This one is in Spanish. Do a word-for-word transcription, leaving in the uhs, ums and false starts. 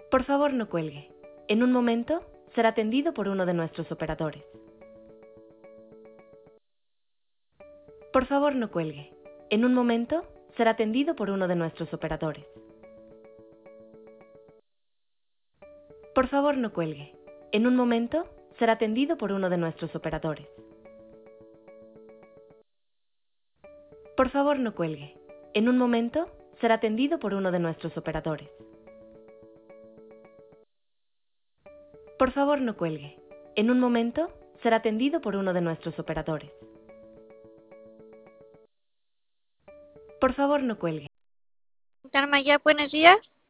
Por favor, no cuelgue. En un momento será atendido por uno de nuestros operadores. Por favor, no cuelgue. En un momento será atendido por uno de nuestros operadores. Por favor, no cuelgue. En un momento será atendido por uno de nuestros operadores. Por favor, no cuelgue. En un momento será atendido por uno de nuestros operadores. Por favor, no cuelgue. En un momento será atendido por uno de nuestros operadores. Por favor, no cuelgue. Tarmaya, buenos días.